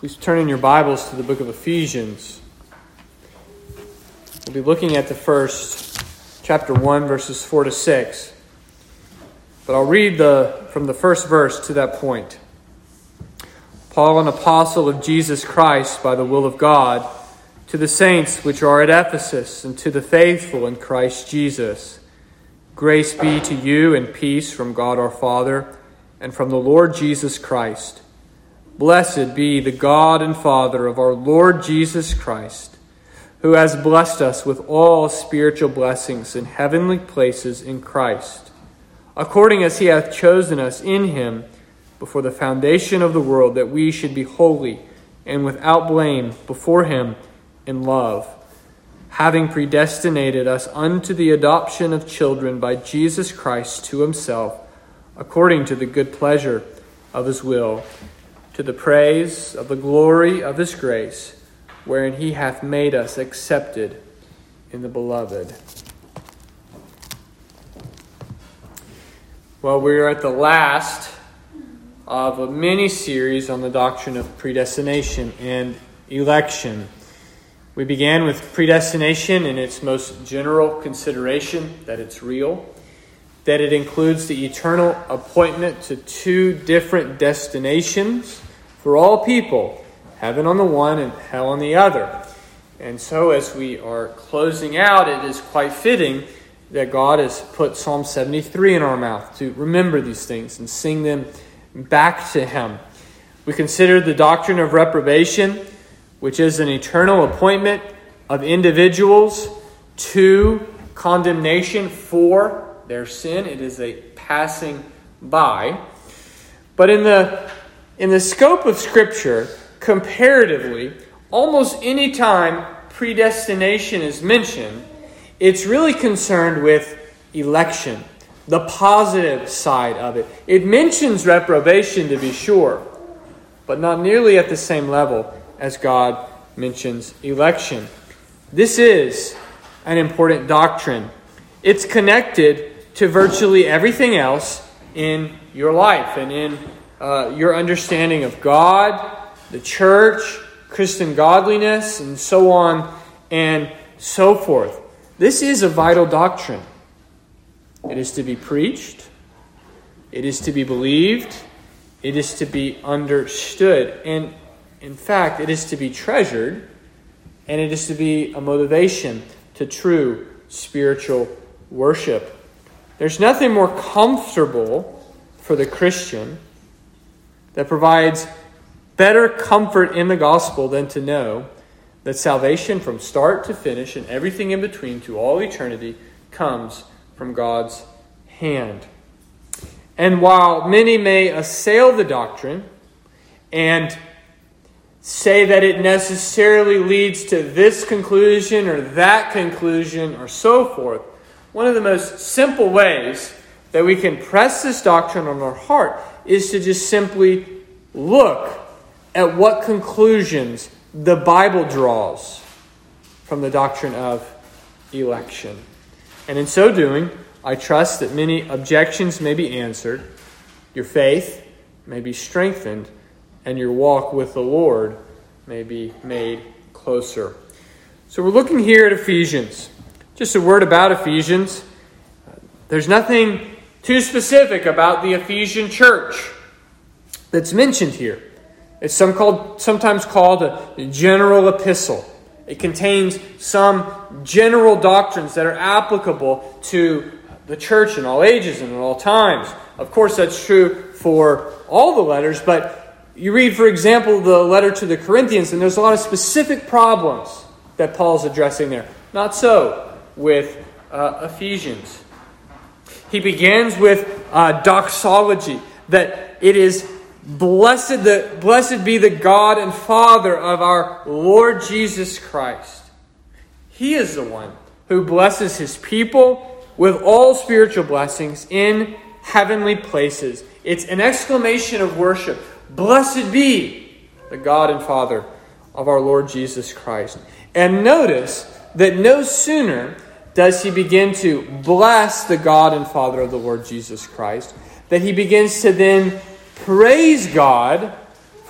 Please turn in your Bibles to the book of Ephesians. We'll be looking at the first, chapter 1, verses 4 to 6. But I'll read from the first verse to that point. Paul, an apostle of Jesus Christ by the will of God, to the saints which are at Ephesus, and to the faithful in Christ Jesus. Grace be to you and peace from God our Father and from the Lord Jesus Christ. Blessed be the God and Father of our Lord Jesus Christ, who has blessed us with all spiritual blessings in heavenly places in Christ, according as he hath chosen us in him before the foundation of the world, that we should be holy and without blame before him in love, having predestinated us unto the adoption of children by Jesus Christ to himself, according to the good pleasure of his will, to the praise of the glory of his grace, wherein he hath made us accepted in the beloved. Well, we are at the last of a mini-series on the doctrine of predestination and election. We began with predestination in its most general consideration, that it's real, that it includes the eternal appointment to two different destinations for all people, heaven on the one and hell on the other. And so as we are closing out, it is quite fitting that God has put Psalm 73 in our mouth to remember these things and sing them back to him. We considered the doctrine of reprobation, which is an eternal appointment of individuals to condemnation for their sin. It is a passing by. But in the scope of Scripture, comparatively, almost any time predestination is mentioned, it's really concerned with election, the positive side of it. It mentions reprobation, to be sure, but not nearly at the same level as God mentions election. This is an important doctrine. It's connected to virtually everything else in your life and in your understanding of God, the church, Christian godliness, and so on and so forth. This is a vital doctrine. It is to be preached. It is to be believed. It is to be understood. And in fact, it is to be treasured. And it is to be a motivation to true spiritual worship. There's nothing more comfortable for the Christian that provides better comfort in the gospel than to know that salvation from start to finish and everything in between to all eternity comes from God's hand. And while many may assail the doctrine and say that it necessarily leads to this conclusion or that conclusion or so forth, one of the most simple ways that we can press this doctrine on our heart is to just simply look at what conclusions the Bible draws from the doctrine of election. And in so doing, I trust that many objections may be answered, your faith may be strengthened, and your walk with the Lord may be made closer. So we're looking here at Ephesians. Just a word about Ephesians. There's nothing too specific about the Ephesian church that's mentioned here. It's sometimes called a general epistle. It contains some general doctrines that are applicable to the church in all ages and in all times. Of course, that's true for all the letters, but you read, for example, the letter to the Corinthians, and there's a lot of specific problems that Paul's addressing there. Not so with Ephesians. He begins with doxology, that it is blessed be the God and Father of our Lord Jesus Christ. He is the one who blesses his people with all spiritual blessings in heavenly places. It's an exclamation of worship. Blessed be the God and Father of our Lord Jesus Christ. And notice that no sooner does he begin to bless the God and Father of the Lord Jesus Christ, that he begins to then praise God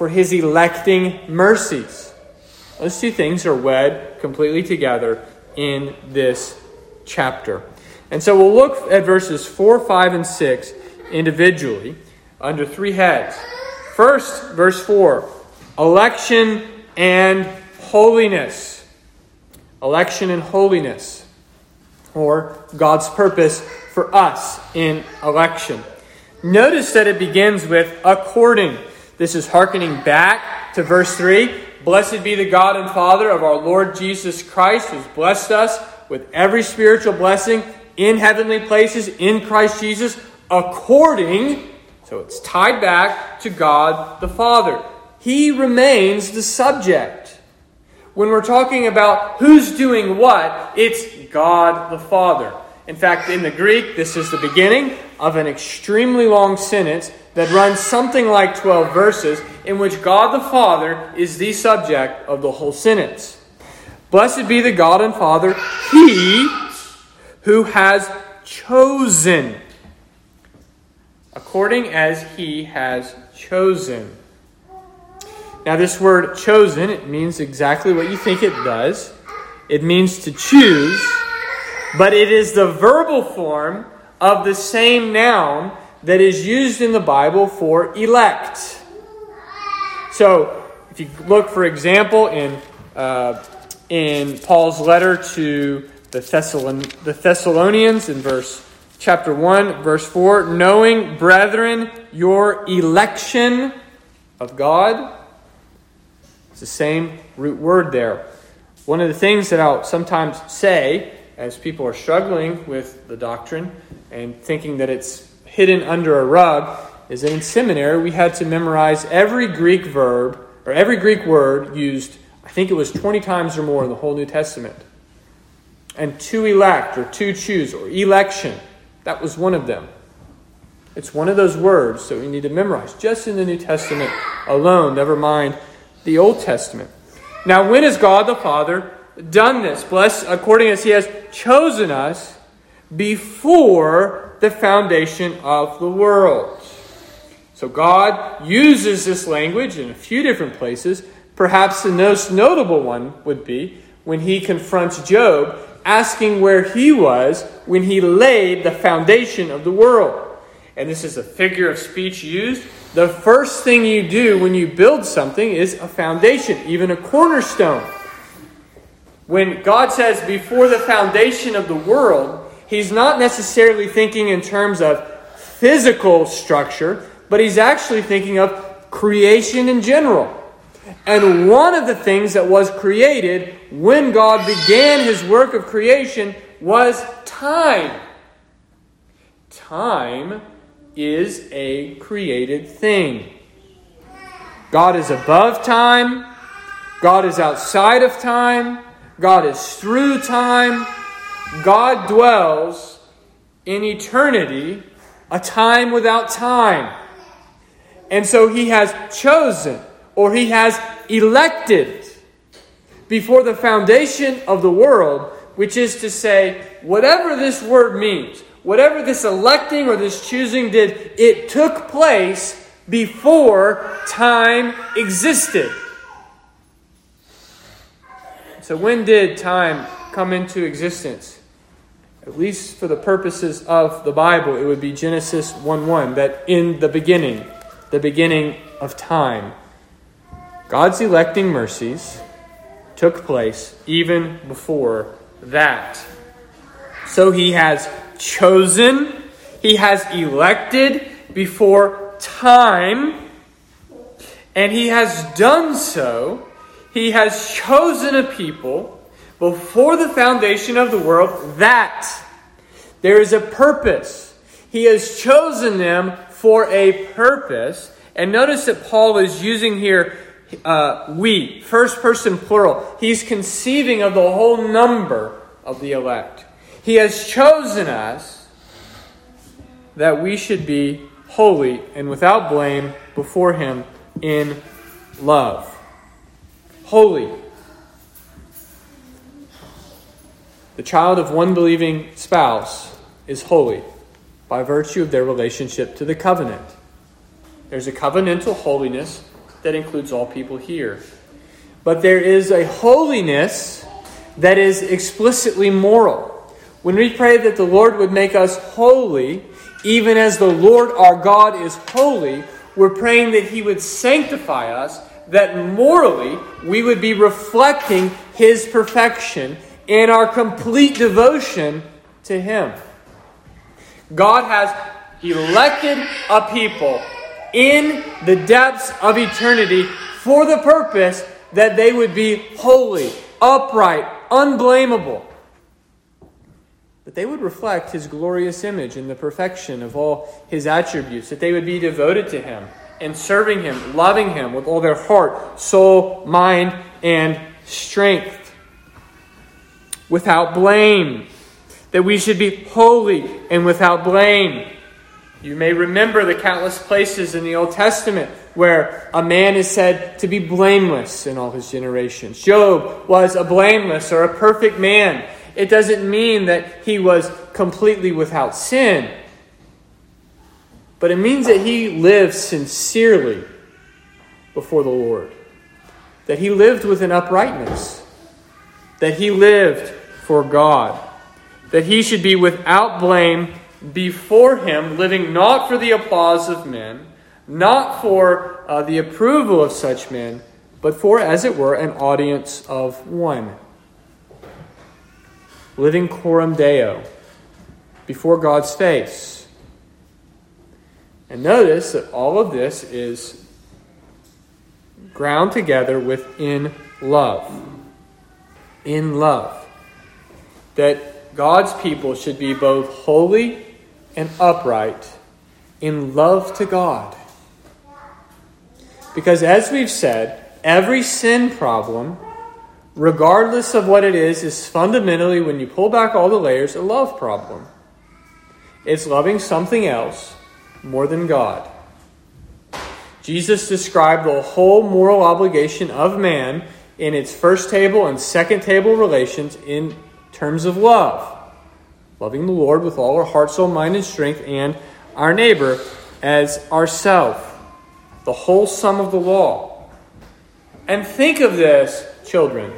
for his electing mercies. Those two things are wed completely together in this chapter. And so we'll look at verses 4, 5, and 6 individually under three heads. First, verse 4, election and holiness. Election and holiness, or God's purpose for us in election. Notice that it begins with according. This is hearkening back to verse 3. Blessed be the God and Father of our Lord Jesus Christ, who has blessed us with every spiritual blessing in heavenly places in Christ Jesus, according, so it's tied back to God the Father. He remains the subject. When we're talking about who's doing what, it's God the Father. In fact, in the Greek, this is the beginning of an extremely long sentence that runs something like 12 verses, in which God the Father is the subject of the whole sentence. Blessed be the God and Father, He who has chosen, according as He has chosen. Now this word chosen, it means exactly what you think it does. It means to choose, but it is the verbal form of the same noun that is used in the Bible for elect. So, if you look, for example, in Paul's letter to the Thessalonians in chapter 1, verse 4, knowing, brethren, your election of God. It's the same root word there. One of the things that I'll sometimes say as people are struggling with the doctrine and thinking that it's hidden under a rug is that in seminary we had to memorize every Greek verb or every Greek word used, I think it was 20 times or more in the whole New Testament. And to elect or to choose or election, that was one of them. It's one of those words that we need to memorize just in the New Testament alone, never mind the Old Testament. Now, when has God the Father done this? Blessed according as He has chosen us before the foundation of the world. So God uses this language in a few different places. Perhaps the most notable one would be when He confronts Job, asking where he was when He laid the foundation of the world. And this is a figure of speech used. The first thing you do when you build something is a foundation, even a cornerstone. When God says before the foundation of the world, He's not necessarily thinking in terms of physical structure, but He's actually thinking of creation in general. And one of the things that was created when God began His work of creation was time. Time is a created thing. God is above time. God is outside of time. God is through time. God dwells in eternity, a time without time. And so He has chosen, or He has elected before the foundation of the world, which is to say, whatever this word means, whatever this electing or this choosing did, it took place before time existed. So when did time come into existence? At least for the purposes of the Bible, it would be Genesis 1:1, that in the beginning of time, God's electing mercies took place even before that. So He has chosen, He has elected before time, and He has done so. He has chosen a people before the foundation of the world that there is a purpose. He has chosen them for a purpose. And notice that Paul is using here we, first person plural. He's conceiving of the whole number of the elect. He has chosen us that we should be holy and without blame before Him in love. Holy. The child of one believing spouse is holy by virtue of their relationship to the covenant. There's a covenantal holiness that includes all people here. But there is a holiness that is explicitly moral. When we pray that the Lord would make us holy, even as the Lord our God is holy, we're praying that He would sanctify us, that morally we would be reflecting His perfection in our complete devotion to Him. God has elected a people in the depths of eternity for the purpose that they would be holy, upright, unblameable. That they would reflect His glorious image in the perfection of all His attributes. That they would be devoted to Him and serving Him, loving Him with all their heart, soul, mind, and strength. Without blame. That we should be holy and without blame. You may remember the countless places in the Old Testament where a man is said to be blameless in all his generations. Job was a blameless or a perfect man. It doesn't mean that he was completely without sin, but it means that he lived sincerely before the Lord. That he lived with an uprightness. That he lived for God. That he should be without blame before Him, living not for the applause of men, not for the approval of such men, but for, as it were, an audience of one. Living coram Deo, before God's face. And notice that all of this is ground together within love. In love. That God's people should be both holy and upright in love to God. Because as we've said, every sin problem, regardless of what it is fundamentally, when you pull back all the layers, a love problem. It's loving something else more than God. Jesus described the whole moral obligation of man in its first table and second table relations in terms of love. Loving the Lord with all our heart, soul, mind, and strength, and our neighbor as ourself. The whole sum of the law. And think of this, children.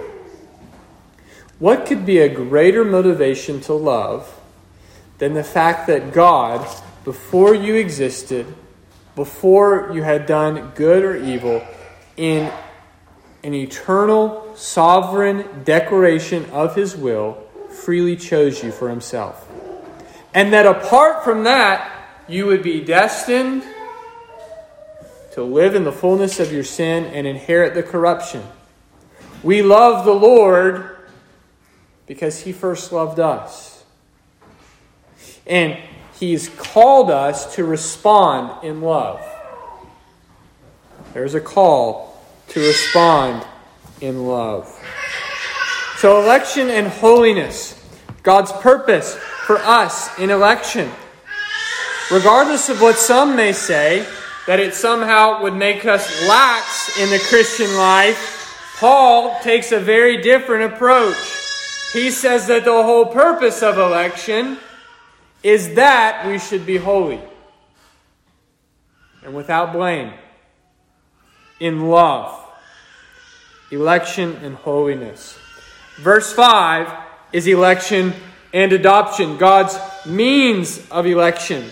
What could be a greater motivation to love than the fact that God, before you existed, before you had done good or evil, in an eternal, sovereign declaration of His will, freely chose you for Himself. And that apart from that, you would be destined to live in the fullness of your sin and inherit the corruption. We love the Lord because He first loved us. And He's called us to respond in love. There's a call to respond in love. So election and holiness, God's purpose for us in election. Regardless of what some may say, that it somehow would make us lax in the Christian life, Paul takes a very different approach. He says that the whole purpose of election is that we should be holy and without blame, in love, election and holiness. Verse 5 is election and adoption, God's means of election.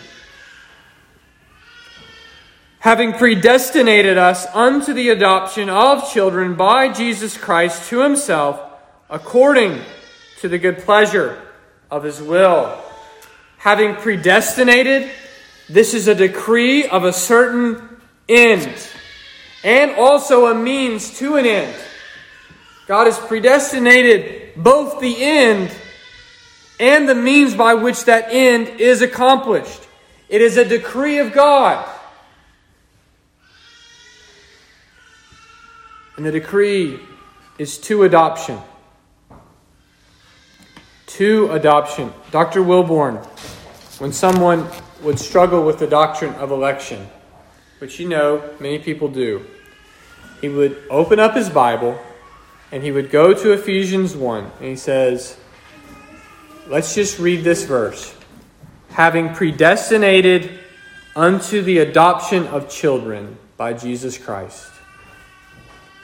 Having predestinated us unto the adoption of children by Jesus Christ to Himself, according to the good pleasure of His will. Having predestinated, this is a decree of a certain end, and also a means to an end. God has predestinated both the end and the means by which that end is accomplished. It is a decree of God. And the decree is to adoption. To adoption. Dr. Wilborn, when someone would struggle with the doctrine of election, which you know many people do, he would open up his Bible and he would go to Ephesians 1 and he says, let's just read this verse. Having predestinated unto the adoption of children by Jesus Christ.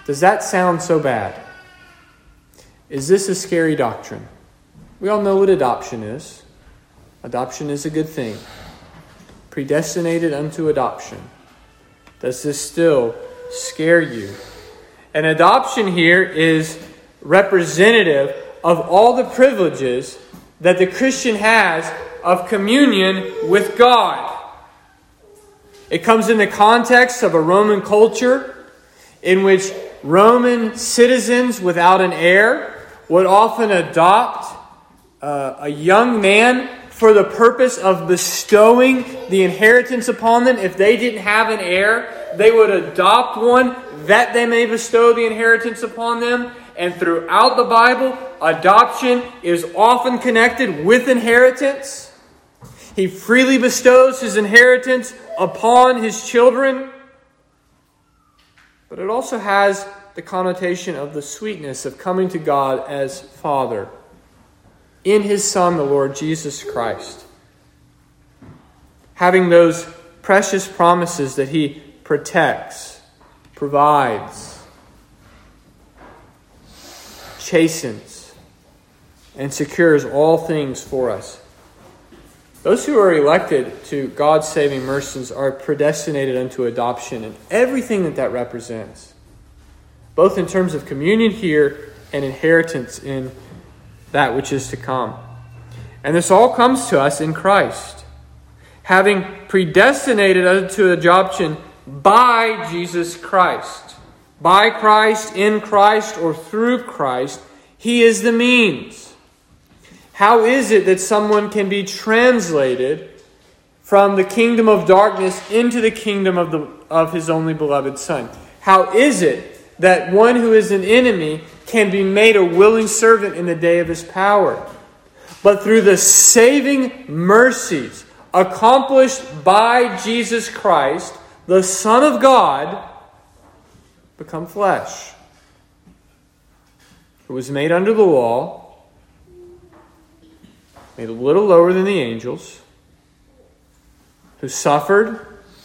Does that sound so bad? Is this a scary doctrine? We all know what adoption is. Adoption is a good thing. Predestinated unto adoption. Does this still scare you? And adoption here is representative of all the privileges that the Christian has of communion with God. It comes in the context of a Roman culture in which Roman citizens without an heir would often adopt a young man for the purpose of bestowing the inheritance upon them. If they didn't have an heir, they would adopt one that they may bestow the inheritance upon them. And throughout the Bible, adoption is often connected with inheritance. He freely bestows his inheritance upon his children. But it also has the connotation of the sweetness of coming to God as Father in His Son, the Lord Jesus Christ. Having those precious promises that He protects, provides, chastens, and secures all things for us. Those who are elected to God's saving mercies are predestinated unto adoption and everything that represents, both in terms of communion here and inheritance in that which is to come. And this all comes to us in Christ, having predestinated unto adoption by Jesus Christ. By Christ, in Christ, or through Christ, He is the means. How is it that someone can be translated from the kingdom of darkness into the kingdom of His only beloved Son? How is it that one who is an enemy can be made a willing servant in the day of His power? But through the saving mercies accomplished by Jesus Christ, the Son of God, become flesh, who was made under the law, made a little lower than the angels, who suffered,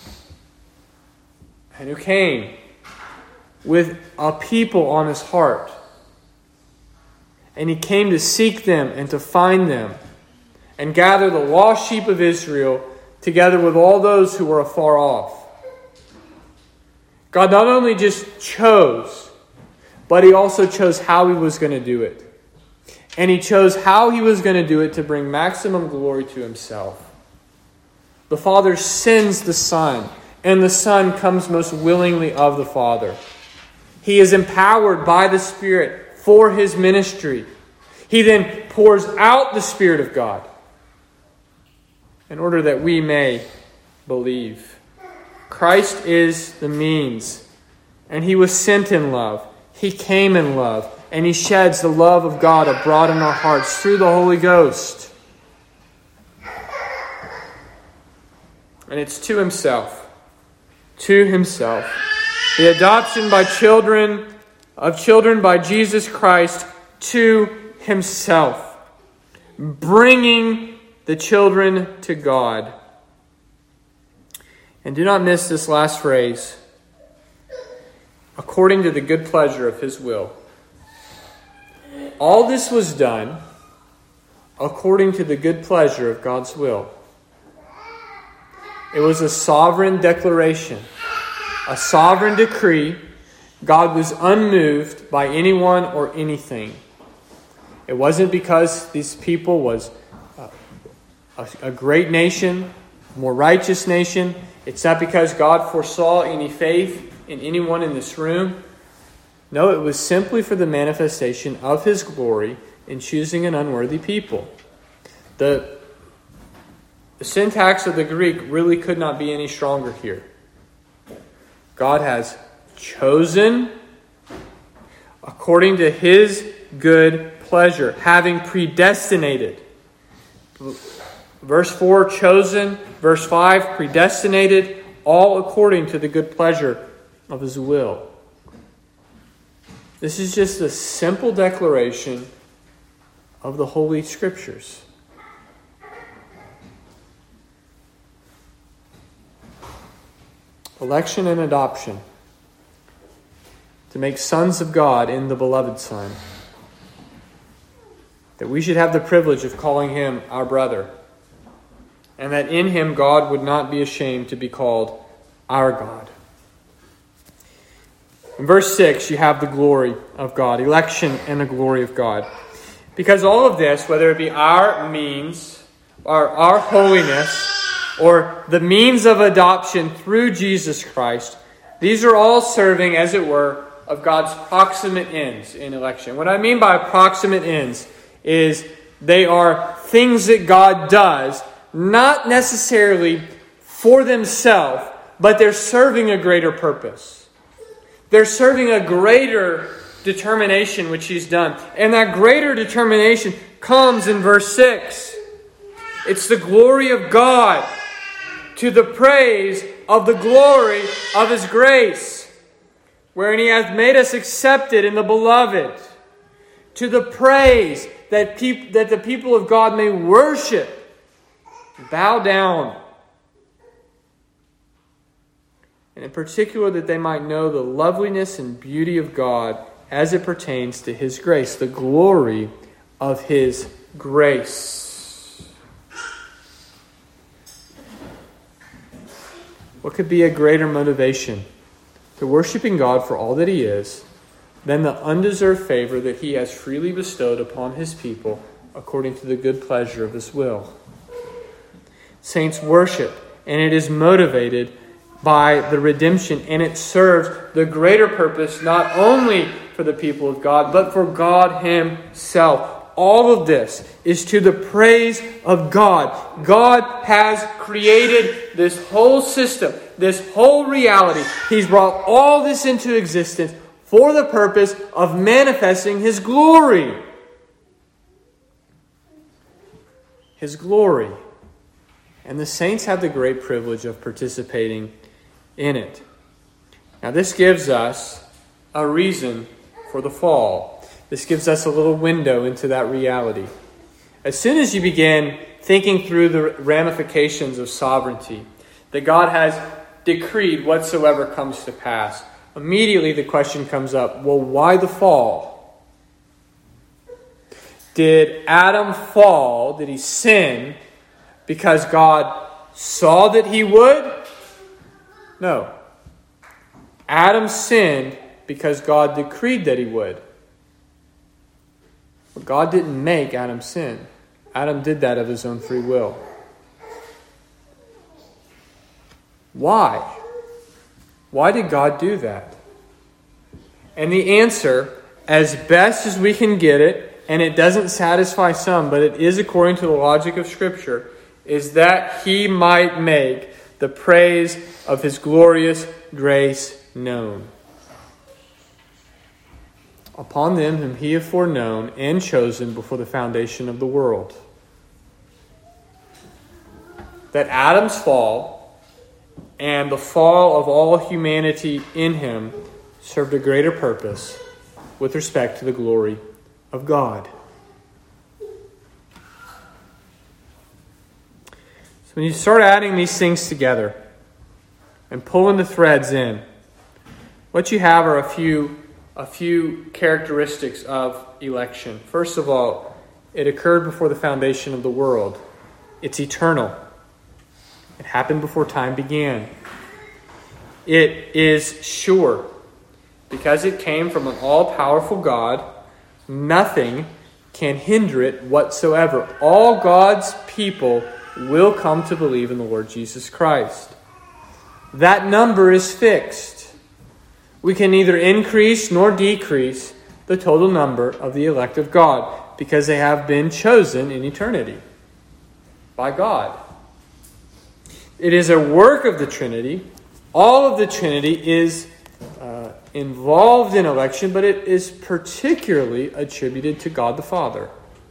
and who came with a people on His heart. And He came to seek them and to find them and gather the lost sheep of Israel together with all those who were afar off. God not only just chose, but He also chose how He was going to do it. And He chose how He was going to do it to bring maximum glory to Himself. The Father sends the Son, and the Son comes most willingly of the Father. He is empowered by the Spirit for His ministry. He then pours out the Spirit of God in order that we may believe. Christ is the means, and He was sent in love. He came in love, and He sheds the love of God abroad in our hearts through the Holy Ghost. And it's to Himself. To Himself. The adoption by children by Jesus Christ to Himself. Bringing the children to God. And do not miss this last phrase. According to the good pleasure of His will. All this was done according to the good pleasure of God's will. It was a sovereign declaration, a sovereign decree. God was unmoved by anyone or anything. It wasn't because this people was a great nation, a more righteous nation. It's not because God foresaw any faith in anyone in this room. No, it was simply for the manifestation of His glory in choosing an unworthy people. The syntax of the Greek really could not be any stronger here. God has chosen according to His good pleasure, having predestinated. Verse 4, chosen. Verse 5, predestinated, all according to the good pleasure of His will. This is just a simple declaration of the Holy Scriptures. Election and adoption. to make sons of God in the beloved Son. That we should have the privilege of calling him our brother. And that in him God would not be ashamed to be called our God. In verse 6, you have the glory of God, election and the glory of God. Because all of this, whether it be our means, or our holiness, or the means of adoption through Jesus Christ, these are all serving, as it were, of God's proximate ends in election. What I mean by proximate ends is they are things that God does, not necessarily for themselves, but they're serving a greater purpose. They're serving a greater determination which he's done. And that greater determination comes in verse 6. It's the glory of God to the praise of the glory of his grace, wherein he hath made us accepted in the beloved, to the praise that the people of God may worship, bow down, and in particular that they might know the loveliness and beauty of God as it pertains to his grace, the glory of his grace. What could be a greater motivation to worshiping God for all that he is than the undeserved favor that he has freely bestowed upon his people according to the good pleasure of his will? Saints worship, and it is motivated by the redemption, and it serves the greater purpose not only for the people of God, but for God himself. All of this is to the praise of God. God has created this whole system, this whole reality. He's brought all this into existence for the purpose of manifesting his glory. His glory. And the saints have the great privilege of participating in it. Now this gives us a reason for the fall. This gives us a little window into that reality. As soon as you begin thinking through the ramifications of sovereignty, that God has decreed whatsoever comes to pass, immediately the question comes up, well, why the fall? Did Adam fall? Did he sin because God saw that he would? No. Adam sinned because God decreed that he would. But God didn't make Adam sin. Adam did that of his own free will. Why? Why did God do that? And the answer, as best as we can get it, and it doesn't satisfy some, but it is according to the logic of Scripture, is that he might make the praise of his glorious grace known upon them whom he hath foreknown and chosen before the foundation of the world. That Adam's fall and the fall of all humanity in him served a greater purpose with respect to the glory of God. So when you start adding these things together and pulling the threads in, what you have are a few characteristics of election. First of all, it occurred before the foundation of the world. It's eternal. It happened before time began. It is sure. Because it came from an all-powerful God, nothing can hinder it whatsoever. All God's people will come to believe in the Lord Jesus Christ. That number is fixed. We can neither increase nor decrease the total number of the elect of God because they have been chosen in eternity by God. It is a work of the Trinity. All of the Trinity is involved in election, but it is particularly attributed to God the Father.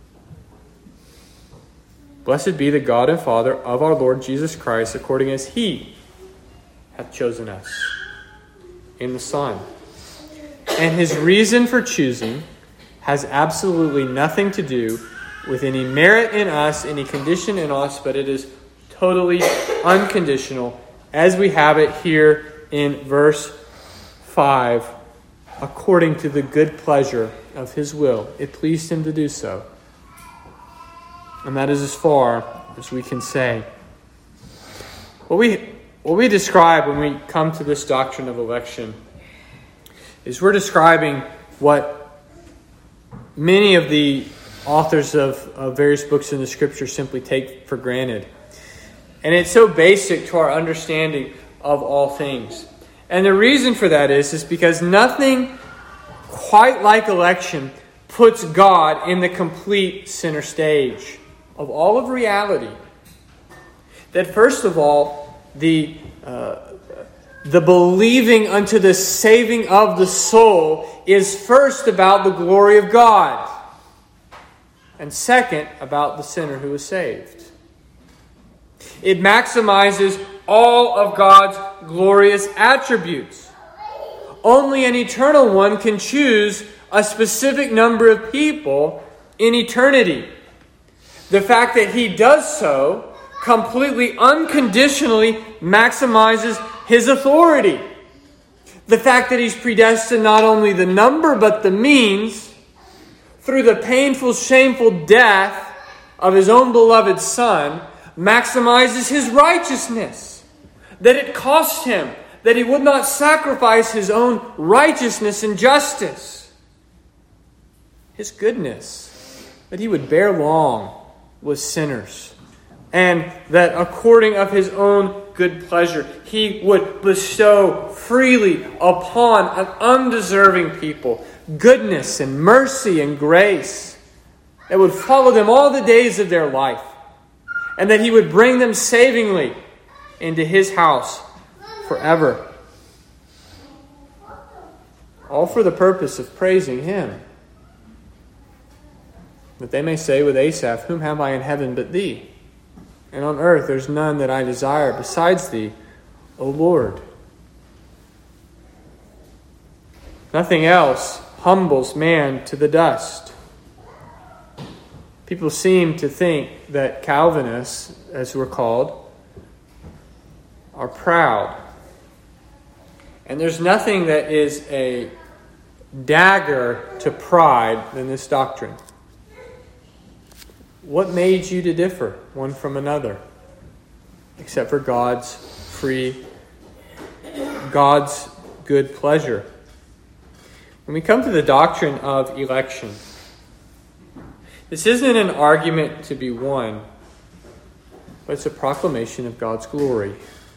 Blessed be the God and Father of our Lord Jesus Christ, according as he hath chosen us in the Son. And his reason for choosing has absolutely nothing to do with any merit in us, any condition in us, but it is totally unconditional, as we have it here in verse 5 according to the good pleasure of his will. It pleased him to do so. And that is as far as we can say. What we describe when we come to this doctrine of election is we're describing what many of the authors of various books in the Scripture simply take for granted. And it's so basic to our understanding of all things. And the reason for that is because nothing quite like election puts God in the complete center stage of all of reality. That first of all, the believing unto the saving of the soul is first about the glory of God. And second, about the sinner who is saved. It maximizes all of God's glorious attributes. Only an eternal one can choose a specific number of people in eternity. The fact that he does so completely unconditionally maximizes his authority. The fact that he's predestined not only the number but the means through the painful, shameful death of his own beloved Son maximizes his righteousness. That it cost him, that he would not sacrifice his own righteousness and justice. His goodness, that he would bear long with sinners. And that according of his own good pleasure, he would bestow freely upon an undeserving people goodness and mercy and grace that would follow them all the days of their life. And that he would bring them savingly into his house forever. All for the purpose of praising him. That they may say with Asaph, whom have I in heaven but thee? And on earth there's none that I desire besides thee, O Lord. Nothing else humbles man to the dust. People seem to think that Calvinists, as we're called, are proud. And there's nothing that is a dagger to pride than this doctrine. What made you to differ one from another? Except for God's good pleasure. When we come to the doctrine of election, this isn't an argument to be won, but it's a proclamation of God's glory.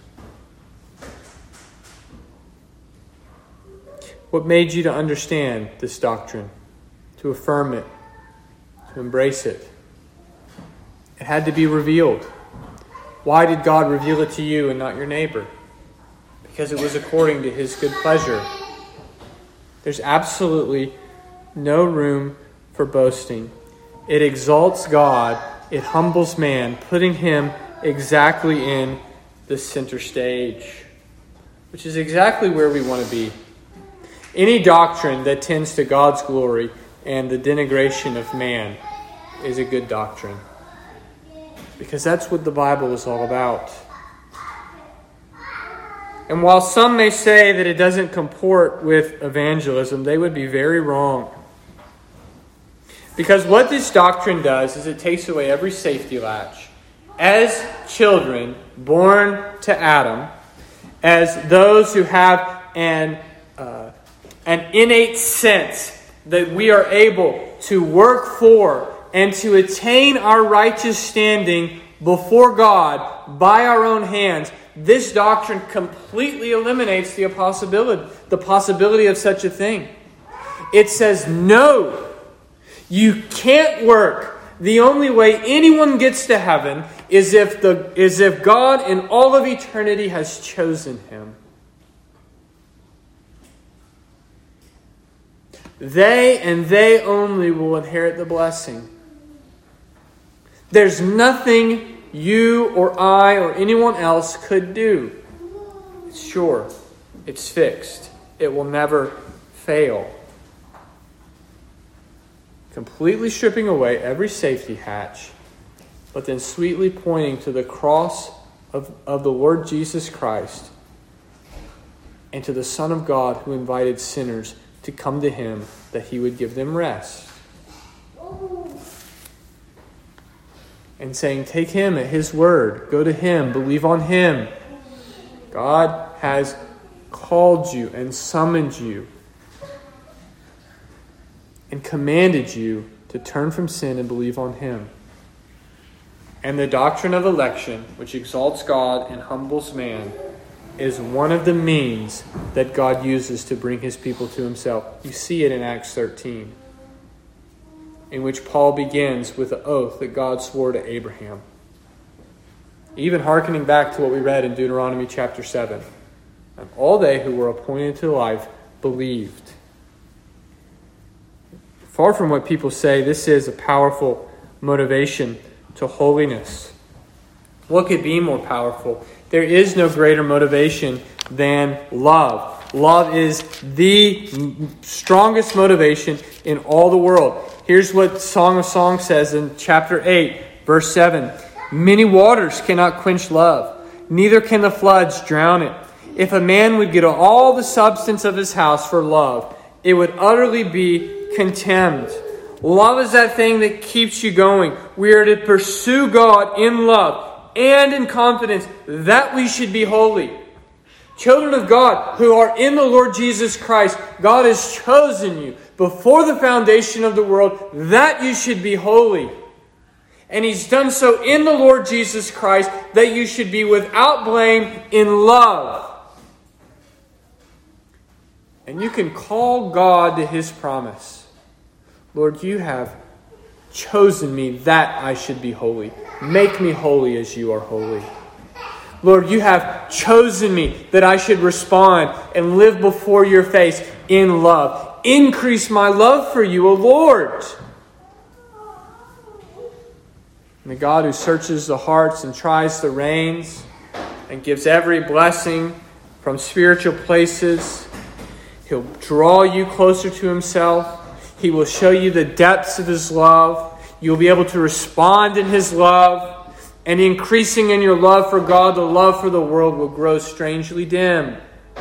What made you to understand this doctrine, to affirm it, to embrace it? It had to be revealed. Why did God reveal it to you and not your neighbor? Because it was according to his good pleasure. There's absolutely no room for boasting. It exalts God. It humbles man, putting him exactly in the center stage, which is exactly where we want to be. Any doctrine that tends to God's glory and the denigration of man is a good doctrine. Because that's what the Bible is all about. And while some may say that it doesn't comport with evangelism, they would be very wrong. Because what this doctrine does is it takes away every safety latch. As children born to Adam, as those who have an innate sense that we are able to work for and to attain our righteous standing before God by our own hands, this doctrine completely eliminates the possibility of such a thing. It says, no, you can't work. The only way anyone gets to heaven is if God in all of eternity has chosen him. They and they only will inherit the blessing. There's nothing you or I or anyone else could do. It's sure. It's fixed. It will never fail. Completely stripping away every safety hatch, but then sweetly pointing to the cross of the Lord Jesus Christ and to the Son of God who invited sinners to come to him that he would give them rest. And saying, take him at his word. Go to him. Believe on him. God has called you and summoned you and commanded you to turn from sin and believe on him. And the doctrine of election, which exalts God and humbles man, is one of the means that God uses to bring his people to himself. You see it in Acts 13, in which Paul begins with the oath that God swore to Abraham. Even hearkening back to what we read in Deuteronomy chapter 7. And all they who were appointed to life believed. Far from what people say, this is a powerful motivation to holiness. What could be more powerful? There is no greater motivation than love. Love is the strongest motivation in all the world. Here's what Song of Songs says in chapter 8, verse 7. Many waters cannot quench love, neither can the floods drown it. If a man would give all the substance of his house for love, it would utterly be contemned. Love is that thing that keeps you going. We are to pursue God in love and in confidence that we should be holy. Children of God who are in the Lord Jesus Christ, God has chosen you before the foundation of the world that you should be holy. And He's done so in the Lord Jesus Christ that you should be without blame in love. And you can call God to His promise. Lord, you have chosen me that I should be holy. Make me holy as you are holy. Lord, you have chosen me that I should respond and live before your face in love. Increase my love for you, O Lord. And the God who searches the hearts and tries the reins and gives every blessing from spiritual places, He'll draw you closer to Himself. He will show you the depths of His love. You'll be able to respond in His love. And increasing in your love for God, the love for the world will grow strangely dim.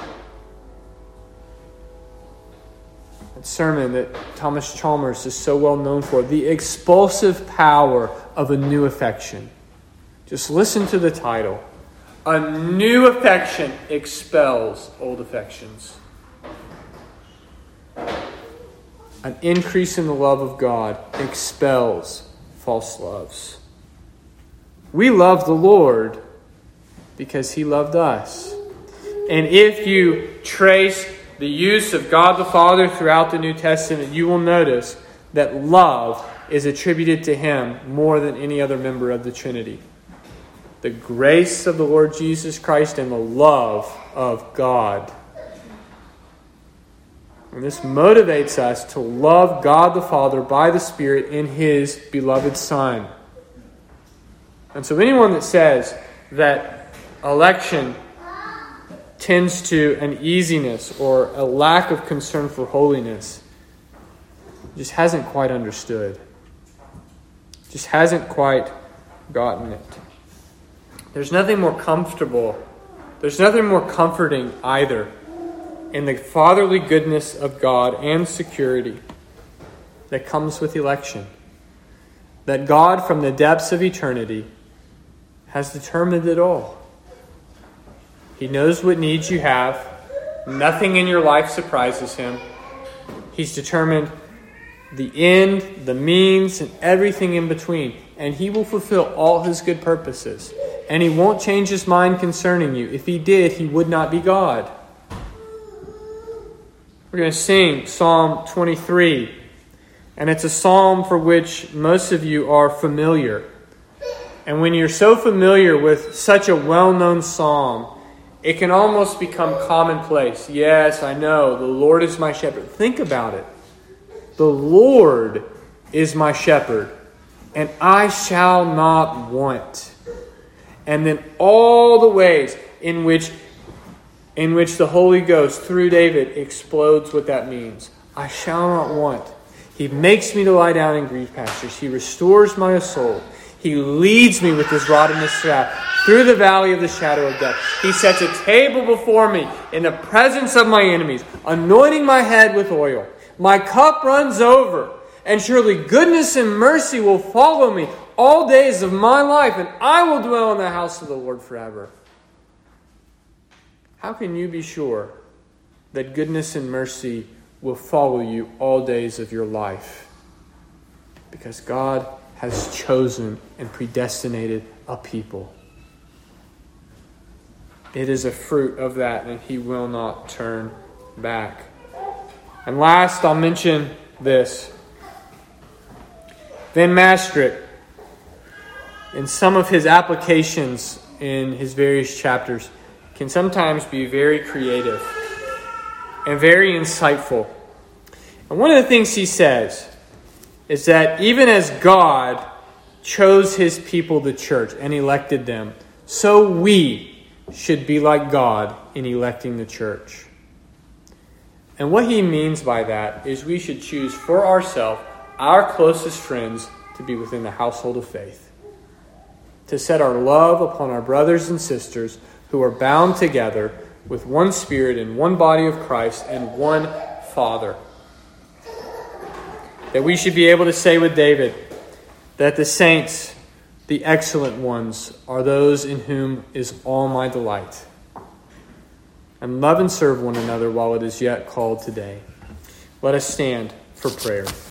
That sermon that Thomas Chalmers is so well known for, the expulsive power of a new affection. Just listen to the title. A new affection expels old affections. An increase in the love of God expels false loves. We love the Lord because He loved us. And if you trace the use of God the Father throughout the New Testament, you will notice that love is attributed to Him more than any other member of the Trinity. The grace of the Lord Jesus Christ and the love of God. And this motivates us to love God the Father by the Spirit in His beloved Son. And so anyone that says that election tends to an easiness or a lack of concern for holiness just hasn't quite understood. Just hasn't quite gotten it. There's nothing more comfortable. There's nothing more comforting either in the fatherly goodness of God and security that comes with election. That God from the depths of eternity has determined it all. He knows what needs you have. Nothing in your life surprises Him. He's determined the end, the means, and everything in between. And He will fulfill all His good purposes. And He won't change His mind concerning you. If He did, He would not be God. We're going to sing Psalm 23. And it's a psalm for which most of you are familiar. And when you're so familiar with such a well-known psalm, it can almost become commonplace. Yes, I know, the Lord is my shepherd. Think about it. The Lord is my shepherd, and I shall not want. And then all the ways in which the Holy Ghost, through David, explodes what that means. I shall not want. He makes me to lie down in green pastures. He restores my soul. He leads me with his rod and his staff through the valley of the shadow of death. He sets a table before me in the presence of my enemies, anointing my head with oil. My cup runs over, and surely goodness and mercy will follow me all days of my life, and I will dwell in the house of the Lord forever. How can you be sure that goodness and mercy will follow you all days of your life? Because God has chosen and predestinated a people. It is a fruit of that, and he will not turn back. And last, I'll mention this. Van Mastricht, in some of his applications in his various chapters, can sometimes be very creative and very insightful. And one of the things he says is that even as God chose his people, the church, and elected them, so we should be like God in electing the church. And what he means by that is we should choose for ourselves our closest friends to be within the household of faith, to set our love upon our brothers and sisters who are bound together with one Spirit and one body of Christ and one Father. That we should be able to say with David that the saints, the excellent ones, are those in whom is all my delight. And love and serve one another while it is yet called today. Let us stand for prayer.